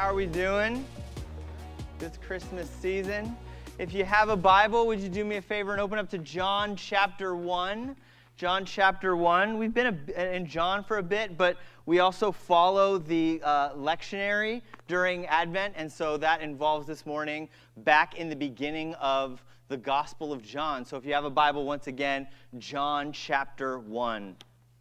How are we doing this Christmas season? If you have a Bible, would you do me a favor and open up to John chapter 1? John chapter 1. We've been in John for a bit, but we also follow the lectionary during Advent, and so that involves this morning back in the beginning of the Gospel of John. So if you have a Bible, once again, John chapter 1.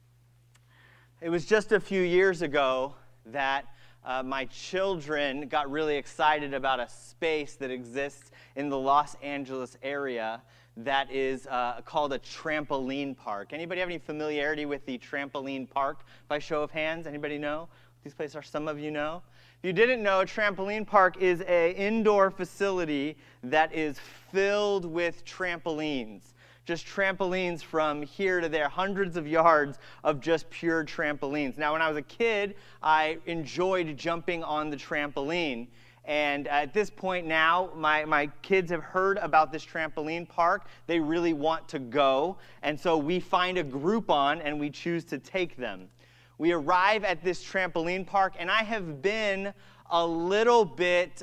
It was just a few years ago that my children got really excited about a space that exists in the Los Angeles area that is called a trampoline park. Anybody have any familiarity with the trampoline park by show of hands? Anybody know what these places are? Some of you know. If you didn't know, a trampoline park is an indoor facility that is filled with trampolines. Just trampolines from here to there, hundreds of yards of just pure trampolines. Now, when I was a kid, I enjoyed jumping on the trampoline. And at this point now, my kids have heard about this trampoline park. They really want to go. And so we find a Groupon and we choose to take them. We arrive at this trampoline park, and I have been a little bit...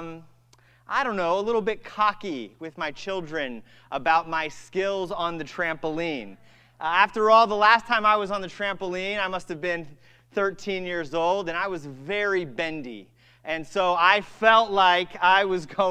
a little bit cocky with my children about my skills on the trampoline. After all, the last time I was on the trampoline, I must have been 13 years old, and I was very bendy. And so I felt like I was just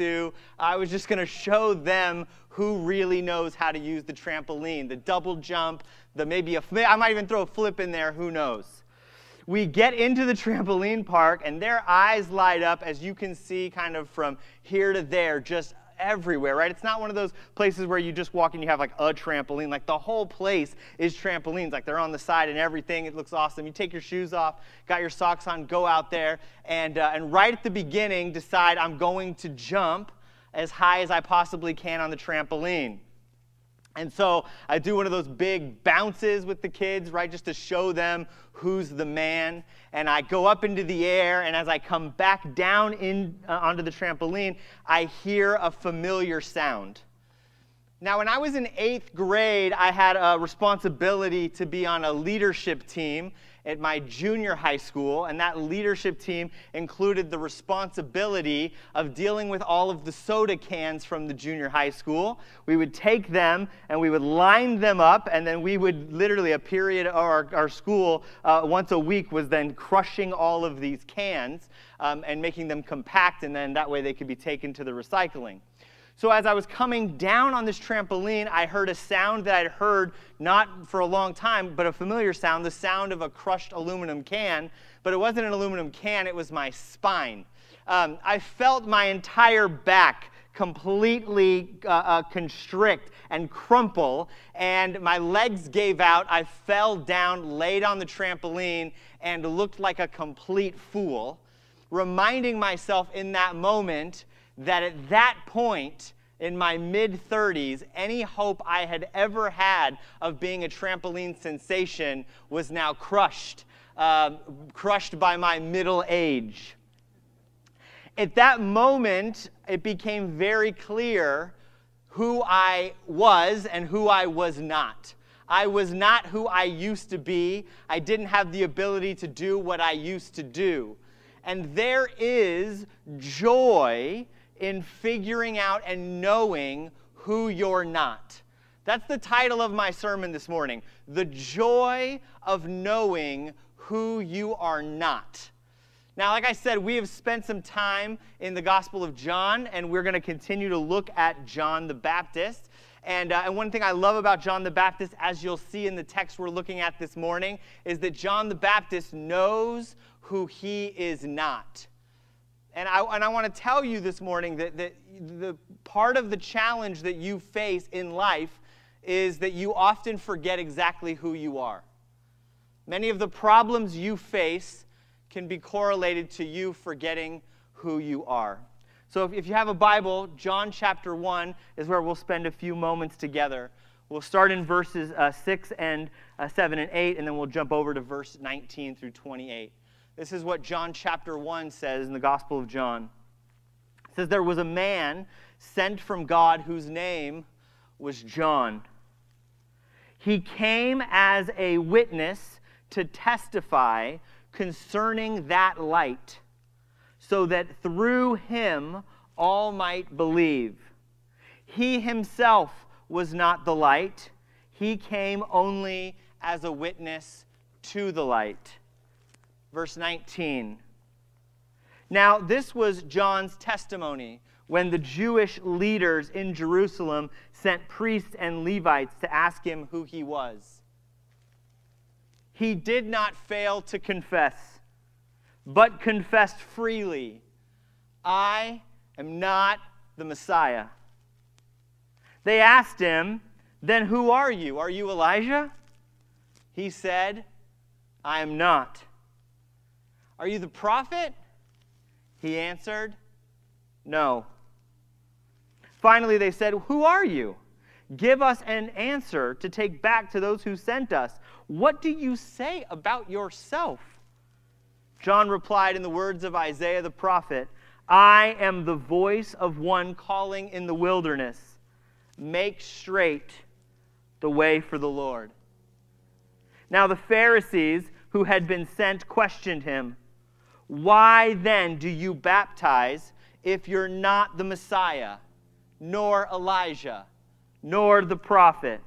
going to show them who really knows how to use the trampoline, the double jump, I might even throw a flip in there, who knows. We get into the trampoline park, and their eyes light up, as you can see, kind of from here to there, just everywhere, right? It's not one of those places where you just walk and you have like a trampoline. Like the whole place is trampolines. Like they're on the side and everything. It looks awesome. You take your shoes off, got your socks on, go out there, and right at the beginning, decide I'm going to jump as high as I possibly can on the trampoline. And so I do one of those big bounces with the kids, right, just to show them who's the man. And I go up into the air, and as I come back down onto the trampoline, I hear a familiar sound. Now, when I was in 8th grade, I had a responsibility to be on a leadership team at my junior high school, and that leadership team included the responsibility of dealing with all of the soda cans from the junior high school. We would take them, and we would line them up, and then we would literally, a period of our school once a week was then crushing all of these cans and making them compact, and then that way they could be taken to the recycling. So as I was coming down on this trampoline, I heard a sound that I'd heard not for a long time, but a familiar sound, the sound of a crushed aluminum can. But it wasn't an aluminum can, it was my spine. I felt my entire back completely constrict and crumple, and my legs gave out. I fell down, laid on the trampoline, and looked like a complete fool, reminding myself in that moment that at that point, in my mid-30s, any hope I had ever had of being a trampoline sensation was now crushed by my middle age. At that moment, it became very clear who I was and who I was not. I was not who I used to be. I didn't have the ability to do what I used to do. And there is joy in figuring out and knowing who you're not. That's the title of my sermon this morning. The joy of knowing who you are not. Now, like I said, we have spent some time in the Gospel of John, and we're going to continue to look at John the Baptist. And one thing I love about John the Baptist, as you'll see in the text we're looking at this morning, is that John the Baptist knows who he is not. And I want to tell you this morning that the part of the challenge that you face in life is that you often forget exactly who you are. Many of the problems you face can be correlated to you forgetting who you are. So if you have a Bible, John chapter 1 is where we'll spend a few moments together. We'll start in verses 6 and 7 and 8, and then we'll jump over to verse 19 through 28. This is what John chapter 1 says in the Gospel of John. It says, "There was a man sent from God whose name was John. He came as a witness to testify concerning that light, so that through him all might believe. He himself was not the light. He came only as a witness to the light. Verse 19. Now, this was John's testimony when the Jewish leaders in Jerusalem sent priests and Levites to ask him who he was. He did not fail to confess, but confessed freely, I am not the Messiah. They asked him, then who are you? Are you Elijah? He said, I am not. Are you the prophet? He answered, no. Finally, they said, who are you? Give us an answer to take back to those who sent us. What do you say about yourself? John replied in the words of Isaiah the prophet, I am the voice of one calling in the wilderness. Make straight the way for the Lord. Now the Pharisees who had been sent questioned him, why then do you baptize if you're not the Messiah, nor Elijah, nor the prophet?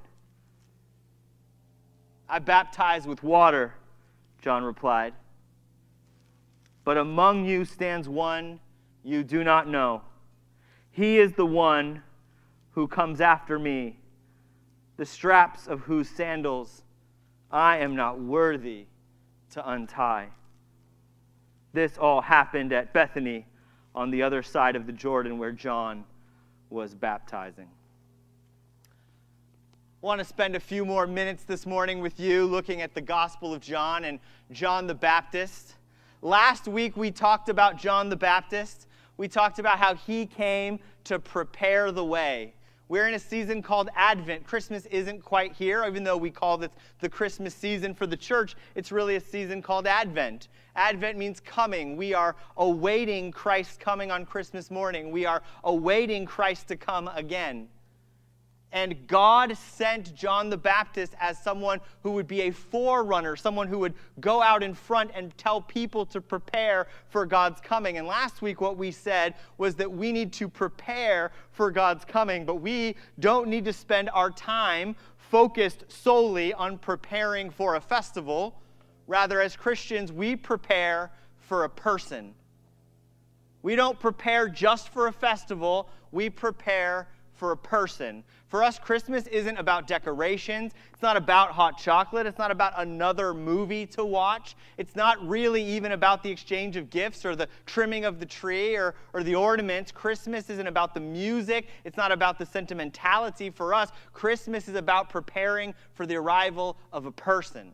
I baptize with water, John replied. But among you stands one you do not know. He is the one who comes after me, the straps of whose sandals I am not worthy to untie. This all happened at Bethany on the other side of the Jordan where John was baptizing. I want to spend a few more minutes this morning with you looking at the Gospel of John and John the Baptist. Last week we talked about John the Baptist. We talked about how he came to prepare the way. We're in a season called Advent. Christmas isn't quite here, even though we call this the Christmas season for the church. It's really a season called Advent. Advent means coming. We are awaiting Christ's coming on Christmas morning. We are awaiting Christ to come again. And God sent John the Baptist as someone who would be a forerunner, someone who would go out in front and tell people to prepare for God's coming. And last week what we said was that we need to prepare for God's coming, but we don't need to spend our time focused solely on preparing for a festival. Rather, as Christians, we prepare for a person. We don't prepare just for a festival, we prepare for a person. For us, Christmas isn't about decorations. It's not about hot chocolate. It's not about another movie to watch. It's not really even about the exchange of gifts or the trimming of the tree or the ornaments. Christmas isn't about the music. It's not about the sentimentality. For us, Christmas is about preparing for the arrival of a person.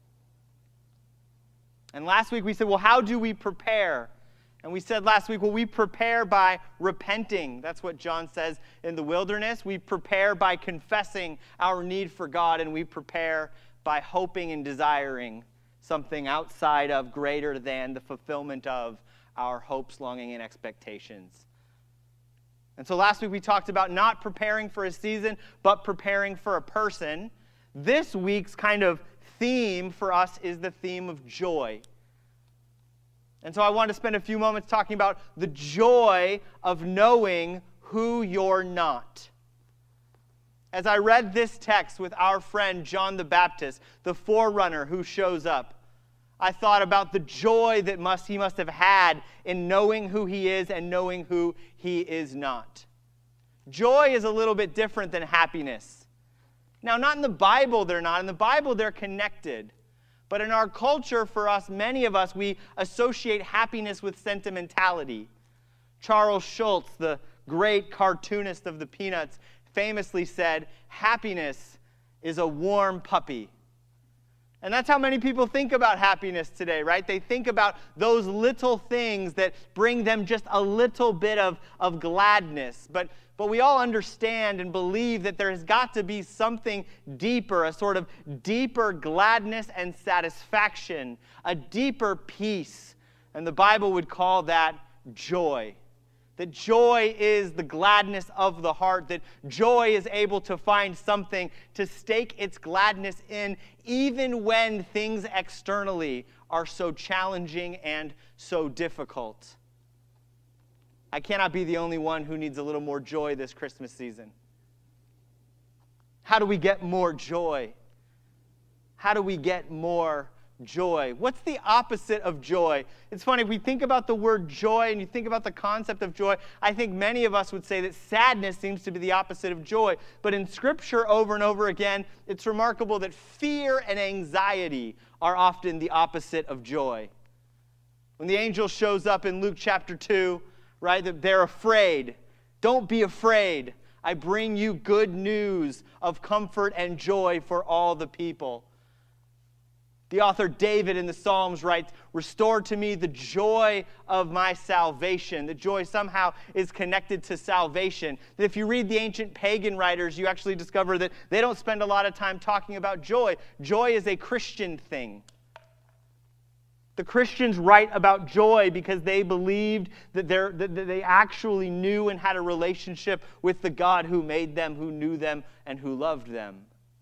And last week we said, well, how do we prepare? And we said last week, well, we prepare by repenting. That's what John says in the wilderness. We prepare by confessing our need for God, and we prepare by hoping and desiring something outside of, greater than, the fulfillment of our hopes, longing, and expectations. And so last week we talked about not preparing for a season, but preparing for a person. This week's kind of theme for us is the theme of joy. And so I want to spend a few moments talking about the joy of knowing who you're not. As I read this text with our friend John the Baptist, the forerunner who shows up, I thought about the joy that he must have had in knowing who he is and knowing who he is not. Joy is a little bit different than happiness. Now, not in the Bible they're not. In the Bible they're connected. But in our culture, for us, many of us, we associate happiness with sentimentality. Charles Schulz, the great cartoonist of the Peanuts, famously said, happiness is a warm puppy. And that's how many people think about happiness today, right? They think about those little things that bring them just a little bit of gladness. But we all understand and believe that there has got to be something deeper, a sort of deeper gladness and satisfaction, a deeper peace. And the Bible would call that joy. That joy is the gladness of the heart, that joy is able to find something to stake its gladness in, even when things externally are so challenging and so difficult. I cannot be the only one who needs a little more joy this Christmas season. How do we get more joy? How do we get more joy? What's the opposite of joy? It's funny, if we think about the word joy and you think about the concept of joy, I think many of us would say that sadness seems to be the opposite of joy. But in Scripture, over and over again, it's remarkable that fear and anxiety are often the opposite of joy. When the angel shows up in Luke chapter 2, right, that they're afraid. Don't be afraid. I bring you good news of comfort and joy for all the people. The author David in the Psalms writes, restore to me the joy of my salvation. The joy somehow is connected to salvation. That if you read the ancient pagan writers, you actually discover that they don't spend a lot of time talking about joy. Joy is a Christian thing. The Christians write about joy because they believed that they actually knew and had a relationship with the God who made them, who knew them, and who loved them.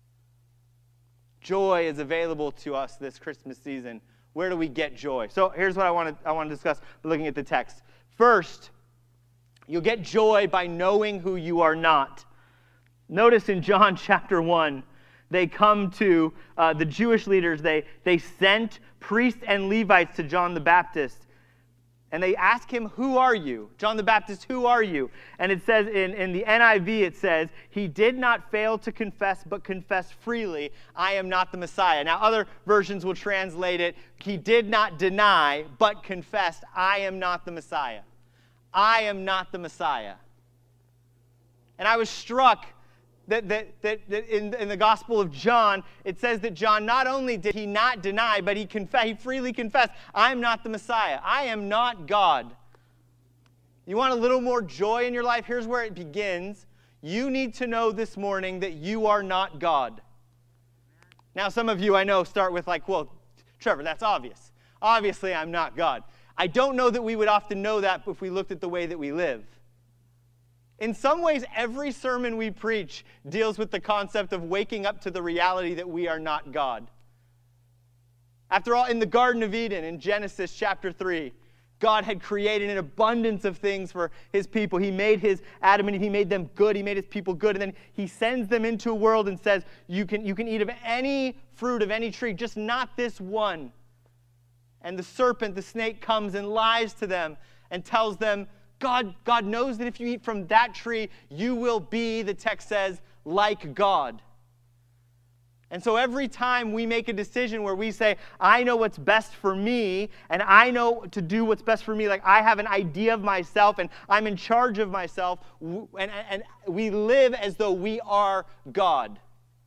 Joy is available to us this Christmas season. Where do we get joy? So here's what I want to discuss looking at the text. First, you'll get joy by knowing who you are not. Notice in John chapter 1, they come to the Jewish leaders. They sent priests and Levites to John the Baptist. And they ask him, who are you? John the Baptist, who are you? And it says in the NIV, it says, he did not fail to confess, but confessed freely, I am not the Messiah. Now, other versions will translate it, he did not deny, but confessed, I am not the Messiah. I am not the Messiah. And I was struck that in the Gospel of John, it says that John not only did he not deny, but he freely confessed, I'm not the Messiah. I am not God. You want a little more joy in your life? Here's where it begins. You need to know this morning that you are not God. Now, some of you I know start with like, well, Trevor, that's obvious. Obviously, I'm not God. I don't know that we would often know that if we looked at the way that we live. In some ways, every sermon we preach deals with the concept of waking up to the reality that we are not God. After all, in the Garden of Eden, in Genesis chapter 3, God had created an abundance of things for his people. He made his Adam and Eve, he made them good, he made his people good, and then he sends them into a world and says, you can eat of any fruit of any tree, just not this one. And the serpent, the snake, comes and lies to them and tells them, God knows that if you eat from that tree, you will be, the text says, like God. And so every time we make a decision where we say, I know what's best for me, and I know to do what's best for me, like I have an idea of myself, and I'm in charge of myself, and we live as though we are God.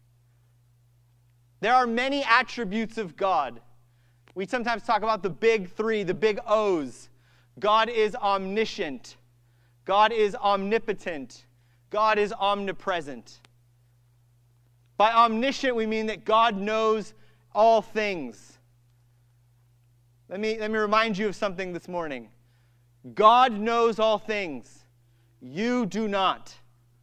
There are many attributes of God. We sometimes talk about the big three, the big O's. God is omniscient. God is omnipotent. God is omnipresent. By omniscient, we mean that God knows all things. Let me remind you of something this morning. God knows all things. You do not.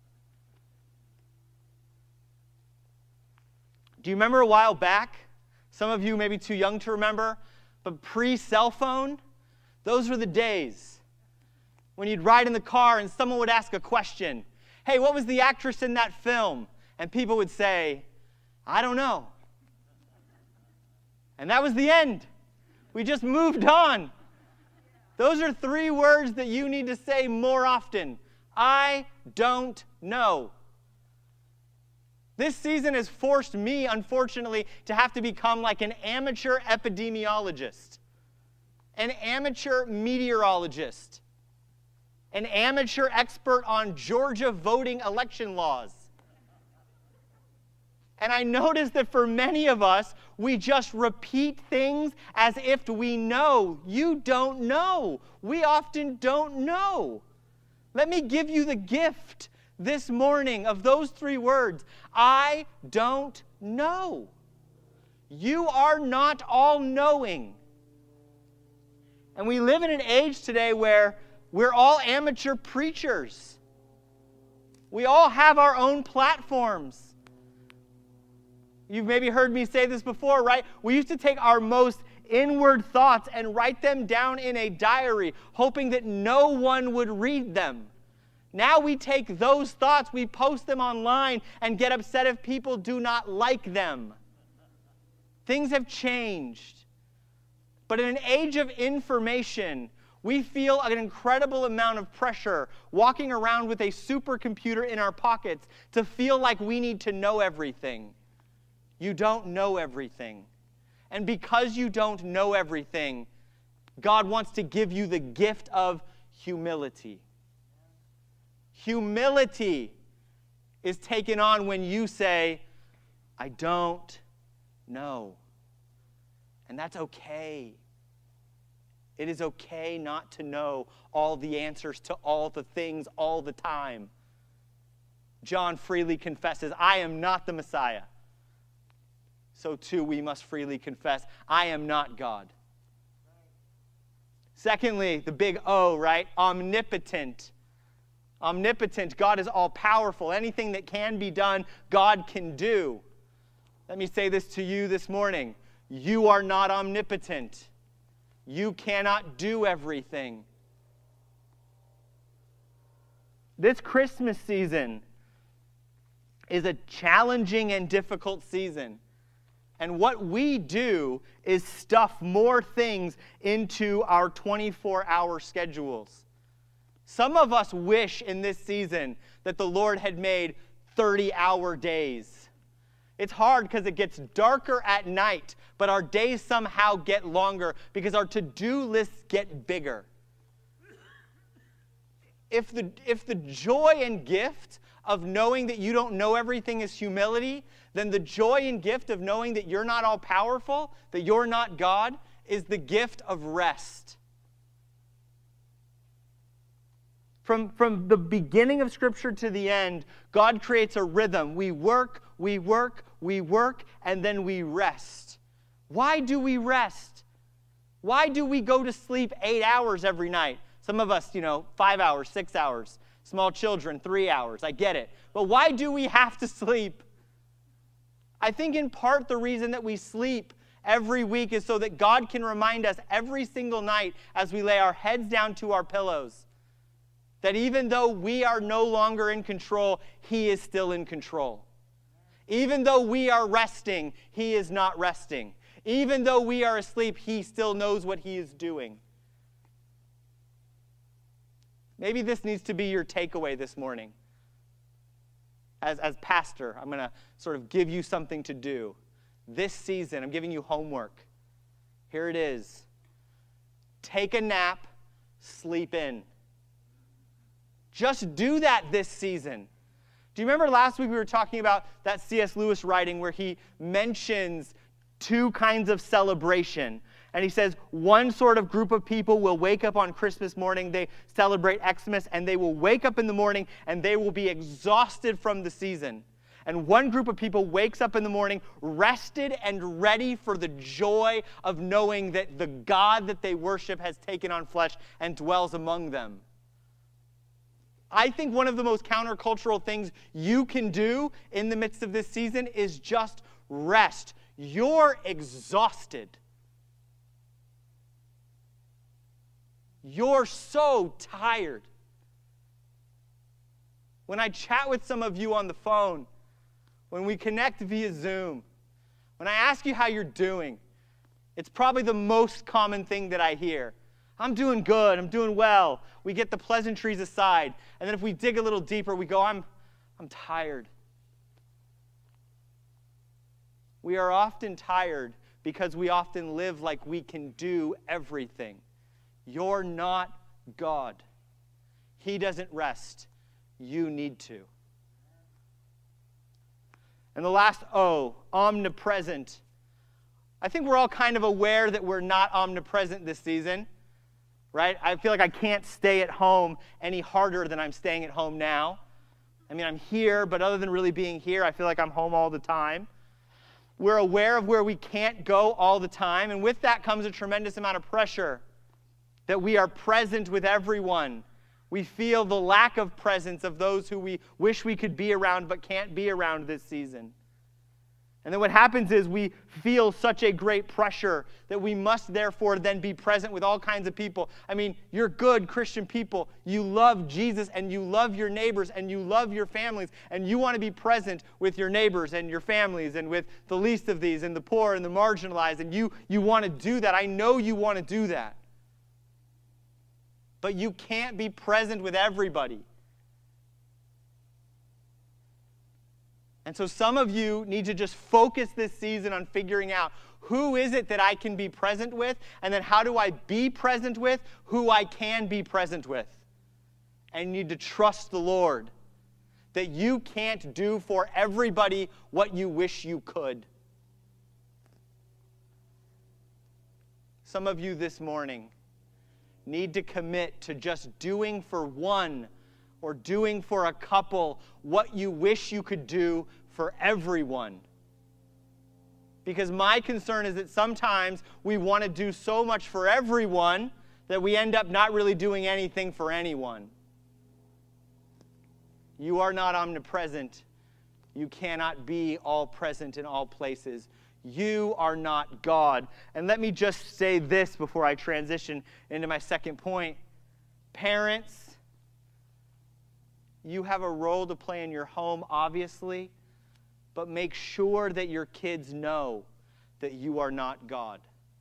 Do you remember a while back? Some of you may be too young to remember, but pre-cell phone, those were the days when you'd ride in the car and someone would ask a question. Hey, what was the actress in that film? And people would say, I don't know. And that was the end. We just moved on. Those are 3 words that you need to say more often. I don't know. This season has forced me, unfortunately, to have to become like an amateur epidemiologist, an amateur meteorologist, an amateur expert on Georgia voting election laws. And I noticed that for many of us, we just repeat things as if we know. You don't know. We often don't know. Let me give you the gift this morning of those 3 words. I don't know. You are not all-knowing. And we live in an age today where we're all amateur preachers. We all have our own platforms. You've maybe heard me say this before, right? We used to take our most inward thoughts and write them down in a diary, hoping that no one would read them. Now we take those thoughts, we post them online, and get upset if people do not like them. Things have changed. But in an age of information, we feel an incredible amount of pressure walking around with a supercomputer in our pockets to feel like we need to know everything. You don't know everything. And because you don't know everything, God wants to give you the gift of humility. Humility is taken on when you say, I don't know. And that's okay. It is okay not to know all the answers to all the things all the time. John freely confesses, I am not the Messiah. So too we must freely confess, I am not God. Secondly, the big O, right? Omnipotent. Omnipotent. God is all-powerful. Anything that can be done, God can do. Let me say this to you this morning. You are not omnipotent. You cannot do everything. This Christmas season is a challenging and difficult season. And what we do is stuff more things into our 24-hour schedules. Some of us wish in this season that the Lord had made 30-hour days. It's hard because it gets darker at night, but our days somehow get longer because our to-do lists get bigger. If the joy and gift of knowing that you don't know everything is humility, then the joy and gift of knowing that you're not all-powerful, that you're not God, is the gift of rest. From the beginning of Scripture to the end, God creates a rhythm. We work, and then we rest. Why do we rest? Why do we go to sleep 8 hours every night? Some of us, 5 hours, 6 hours. Small children, 3 hours. I get it. But why do we have to sleep? I think in part the reason that we sleep every week is so that God can remind us every single night as we lay our heads down to our pillows that even though we are no longer in control, He is still in control. Even though we are resting, He is not resting. Even though we are asleep, He still knows what He is doing. Maybe this needs to be your takeaway this morning. As pastor, I'm going to sort of give you something to do. This season, I'm giving you homework. Here it is. Take a nap, sleep in. Just do that this season. Do you remember last week we were talking about that C.S. Lewis writing where he mentions two kinds of celebration? And he says one sort of group of people will wake up on Christmas morning, they celebrate Xmas, and they will wake up in the morning and they will be exhausted from the season. And one group of people wakes up in the morning rested and ready for the joy of knowing that the God that they worship has taken on flesh and dwells among them. I think one of the most countercultural things you can do in the midst of this season is just rest. You're exhausted. You're so tired. When I chat with some of you on the phone, when we connect via Zoom, when I ask you how you're doing, it's probably the most common thing that I hear. I'm doing good. I'm doing well. We get the pleasantries aside. And then if we dig a little deeper, we go, I'm tired. We are often tired because we often live like we can do everything. You're not God. He doesn't rest. You need to. And the last O, omnipresent. I think we're all kind of aware that we're not omnipresent this season, right? I feel like I can't stay at home any harder than I'm staying at home now. I mean, I'm here, but other than really being here, I feel like I'm home all the time. We're aware of where we can't go all the time, and with that comes a tremendous amount of pressure that we are present with everyone. We feel the lack of presence of those who we wish we could be around but can't be around this season. And then what happens is we feel such a great pressure that we must therefore then be present with all kinds of people. I mean, you're good Christian people. You love Jesus and you love your neighbors and you love your families and you want to be present with your neighbors and your families and with the least of these and the poor and the marginalized. And you want to do that. I know you want to do that. But you can't be present with everybody. And so some of you need to just focus this season on figuring out who is it that I can be present with, and then how do I be present with who I can be present with. And you need to trust the Lord that you can't do for everybody what you wish you could. Some of you this morning need to commit to just doing for one or doing for a couple what you wish you could do for everyone. Because my concern is that sometimes we want to do so much for everyone that we end up not really doing anything for anyone. You are not omnipresent. You cannot be all present in all places. You are not God. And let me just say this before I transition into my second point. Parents, you have a role to play in your home, obviously, but make sure that your kids know that you are not God.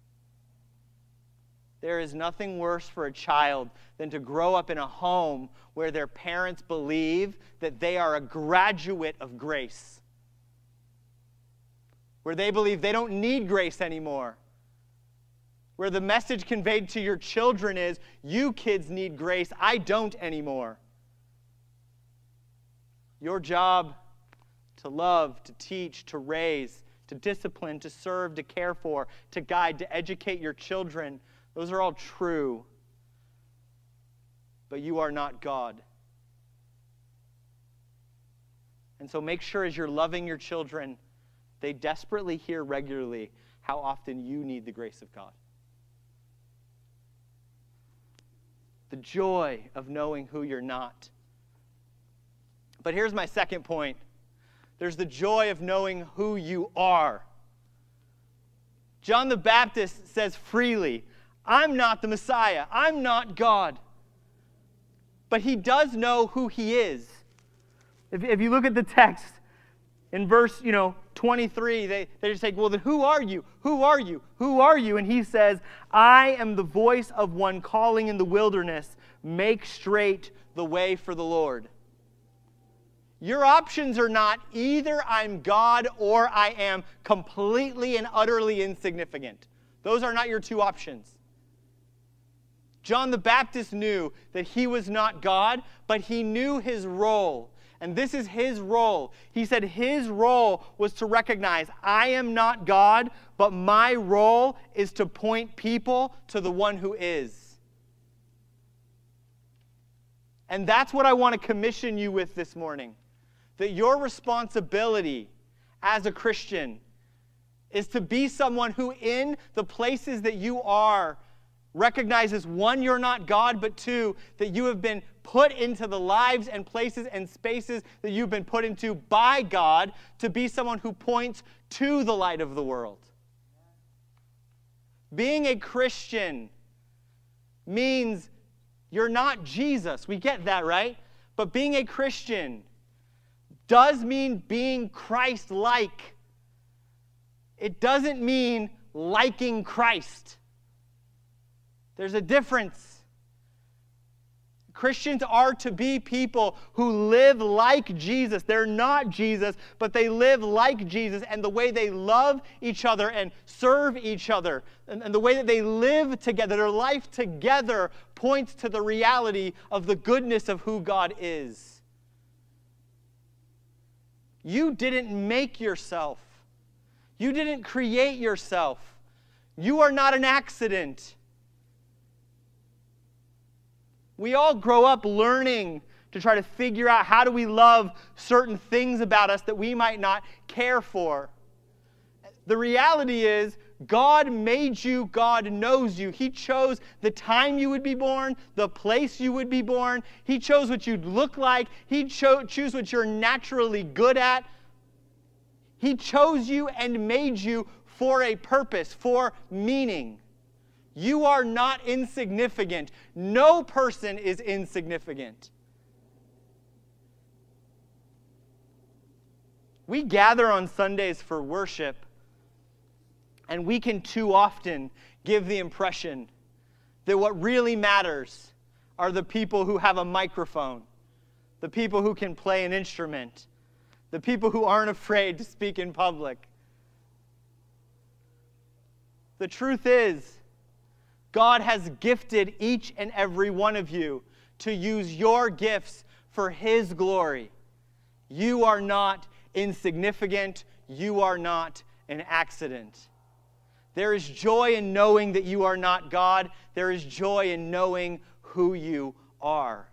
There is nothing worse for a child than to grow up in a home where their parents believe that they are a graduate of grace, where they believe they don't need grace anymore, where the message conveyed to your children is, you kids need grace, I don't anymore. Your job to love, to teach, to raise, to discipline, to serve, to care for, to guide, to educate your children, those are all true. But you are not God. And so make sure as you're loving your children, they desperately hear regularly how often you need the grace of God. The joy of knowing who you're not. But here's my second point. There's the joy of knowing who you are. John the Baptist says freely, I'm not the Messiah. I'm not God. But he does know who he is. If you look at the text, in verse 23, they just say, well, then who are you? Who are you? Who are you? And he says, I am the voice of one calling in the wilderness, make straight the way for the Lord. Your options are not either I'm God or I am completely and utterly insignificant. Those are not your two options. John the Baptist knew that he was not God, but he knew his role. And this is his role. He said his role was to recognize, I am not God, but my role is to point people to the one who is. And that's what I want to commission you with this morning. That your responsibility as a Christian is to be someone who in the places that you are recognizes, one, you're not God, but two, that you have been put into the lives and places and spaces that you've been put into by God to be someone who points to the light of the world. Being a Christian means you're not Jesus. We get that, right? But being a Christian does mean being Christ-like. It doesn't mean liking Christ. There's a difference. Christians are to be people who live like Jesus. They're not Jesus, but they live like Jesus. And the way they love each other and serve each other, and the way that they live together, their life together, points to the reality of the goodness of who God is. You didn't make yourself. You didn't create yourself. You are not an accident. We all grow up learning to try to figure out how do we love certain things about us that we might not care for. The reality is, God made you, God knows you. He chose the time you would be born, the place you would be born. He chose what you'd look like. He chose what you're naturally good at. He chose you and made you for a purpose, for meaning. You are not insignificant. No person is insignificant. We gather on Sundays for worship, and we can too often give the impression that what really matters are the people who have a microphone, the people who can play an instrument, the people who aren't afraid to speak in public. The truth is, God has gifted each and every one of you to use your gifts for His glory. You are not insignificant. You are not an accident. There is joy in knowing that you are not God. There is joy in knowing who you are.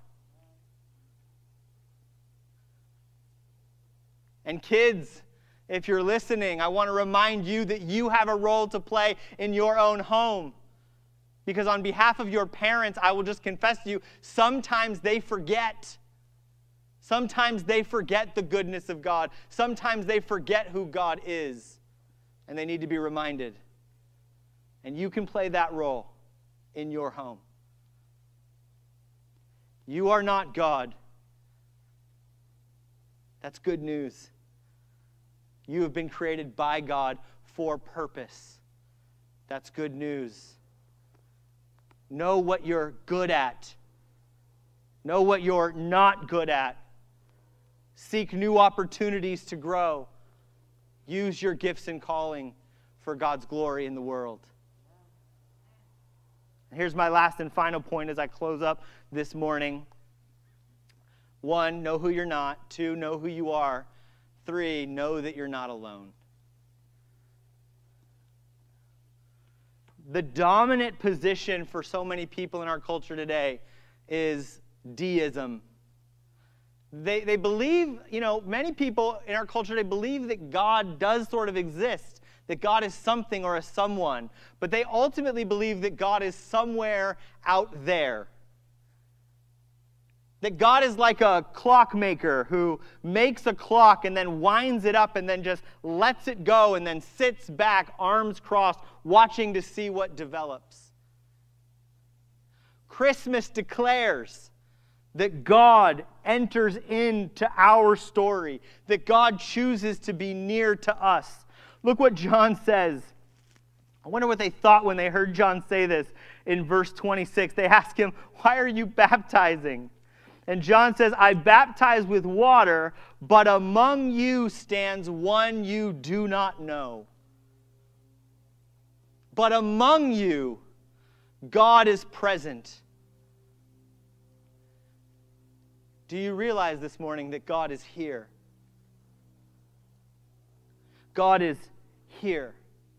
And kids, if you're listening, I want to remind you that you have a role to play in your own home. Because on behalf of your parents, I will just confess to you, sometimes they forget. Sometimes they forget the goodness of God. Sometimes they forget who God is. And they need to be reminded. And you can play that role in your home. You are not God. That's good news. You have been created by God for purpose. That's good news. Know what you're good at. Know what you're not good at. Seek new opportunities to grow. Use your gifts and calling for God's glory in the world. And here's my last and final point as I close up this morning. 1, know who you're not. 2, know who you are. 3, know that you're not alone. The dominant position for so many people in our culture today is deism. They believe, many people in our culture, they believe that God does sort of exist, that God is something or a someone, but they ultimately believe that God is somewhere out there. That God is like a clockmaker who makes a clock and then winds it up and then just lets it go and then sits back, arms crossed, watching to see what develops. Christmas declares that God enters into our story, that God chooses to be near to us. Look what John says. I wonder what they thought when they heard John say this in verse 26. They ask him, "Why are you baptizing?" And John says, "I baptize with water, but among you stands one you do not know." But among you, God is present. Do you realize this morning that God is here? God is here.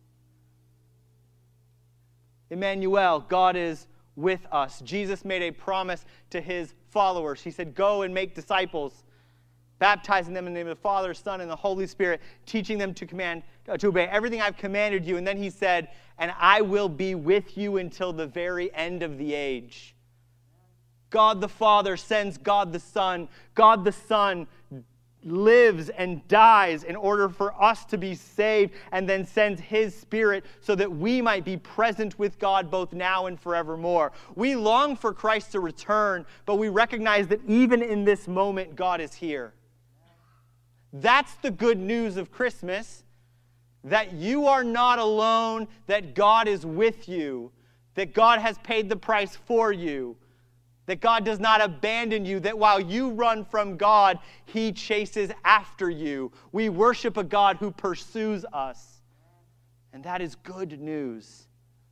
Emmanuel, God is with us. Jesus made a promise to his followers. He said, "Go and make disciples, baptizing them in the name of the Father, Son, and the Holy Spirit, teaching them to obey everything I've commanded you." And then he said, "And I will be with you until the very end of the age." God the Father sends God the Son. God the Son lives and dies in order for us to be saved, and then sends his Spirit so that we might be present with God both now and forevermore. We long for Christ to return, but we recognize that even in this moment, God is here. That's the good news of Christmas, that you are not alone, that God is with you, that God has paid the price for you, that God does not abandon you, that while you run from God, he chases after you. We worship a God who pursues us. And that is good news.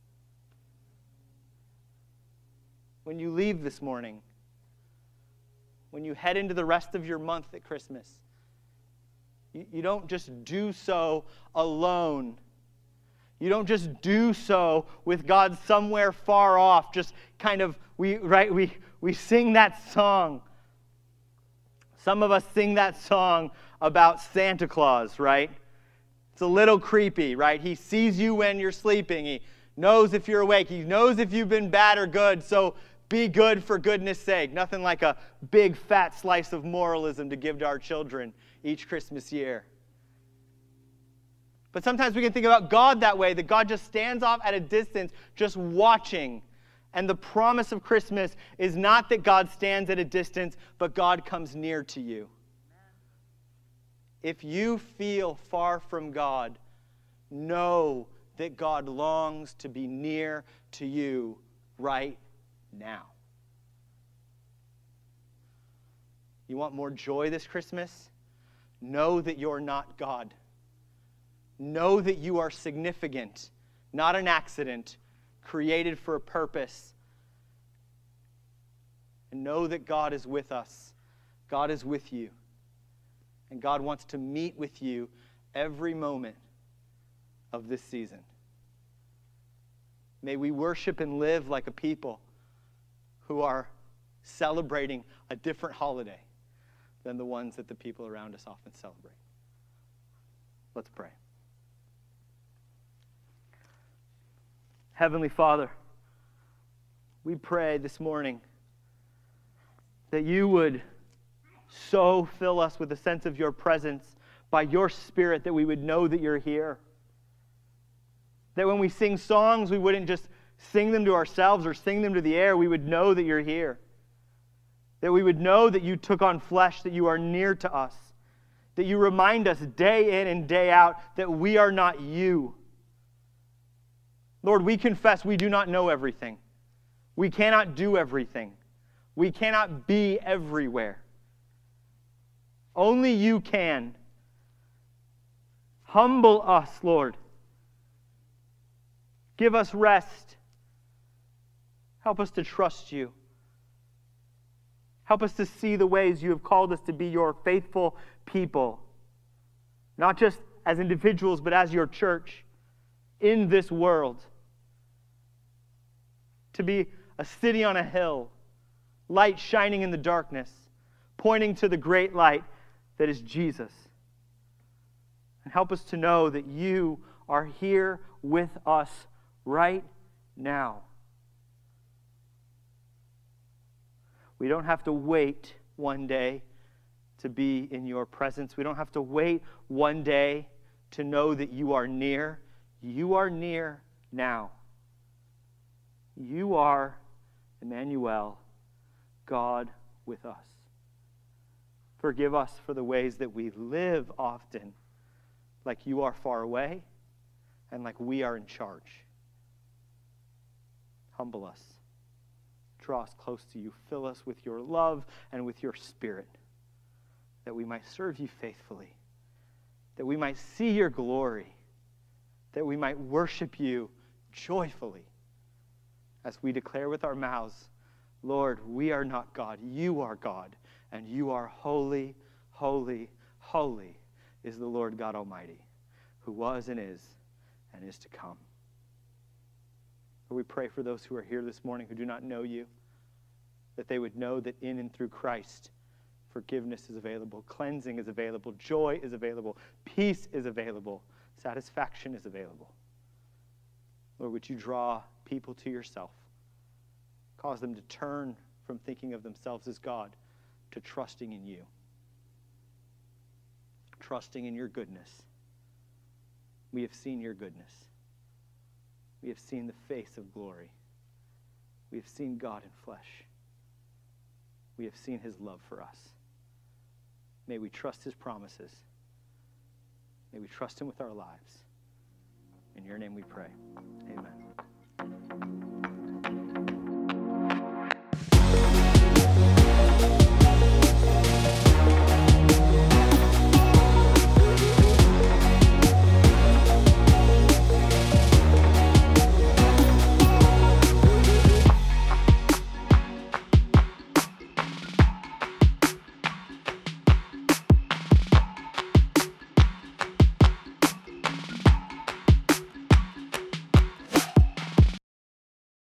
When you leave this morning, when you head into the rest of your month at Christmas, you don't just do so alone. You don't just do so with God somewhere far off, just kind of, we sing that song. Some of us sing that song about Santa Claus, right? It's a little creepy, right? He sees you when you're sleeping. He knows if you're awake. He knows if you've been bad or good, so be good for goodness sake. Nothing like a big fat slice of moralism to give to our children each Christmas year. But sometimes we can think about God that way, that God just stands off at a distance, just watching. And the promise of Christmas is not that God stands at a distance, but God comes near to you. If you feel far from God, know that God longs to be near to you right now. You want more joy this Christmas? Know that you're not God. Know that you are significant, not an accident, created for a purpose. And know that God is with us. God is with you. And God wants to meet with you every moment of this season. May we worship and live like a people who are celebrating a different holiday than the ones that the people around us often celebrate. Let's pray. Heavenly Father, we pray this morning that you would so fill us with a sense of your presence by your Spirit that we would know that you're here. That when we sing songs, we wouldn't just sing them to ourselves or sing them to the air. We would know that you're here. That we would know that you took on flesh, that you are near to us. That you remind us day in and day out that we are not you. Lord, we confess we do not know everything. We cannot do everything. We cannot be everywhere. Only you can. Humble us, Lord. Give us rest. Help us to trust you. Help us to see the ways you have called us to be your faithful people. Not just as individuals, but as your church in this world. To be a city on a hill, light shining in the darkness, pointing to the great light that is Jesus. And help us to know that you are here with us right now. We don't have to wait one day to be in your presence. We don't have to wait one day to know that you are near. You are near now. You are Emmanuel, God with us. Forgive us for the ways that we live often like you are far away and like we are in charge. Humble us. Draw us close to you. Fill us with your love and with your Spirit, that we might serve you faithfully, that we might see your glory, that we might worship you joyfully as we declare with our mouths, Lord, we are not God, you are God, and you are holy, holy, holy is the Lord God Almighty, who was and is to come. We pray for those who are here this morning who do not know you, that they would know that in and through Christ, forgiveness is available, cleansing is available, joy is available, peace is available, satisfaction is available. Lord, would you draw people to yourself? Cause them to turn from thinking of themselves as God to trusting in you, trusting in your goodness. We have seen your goodness. We have seen the face of glory. We have seen God in flesh. We have seen his love for us. May we trust his promises. May we trust him with our lives. In your name we pray. Amen.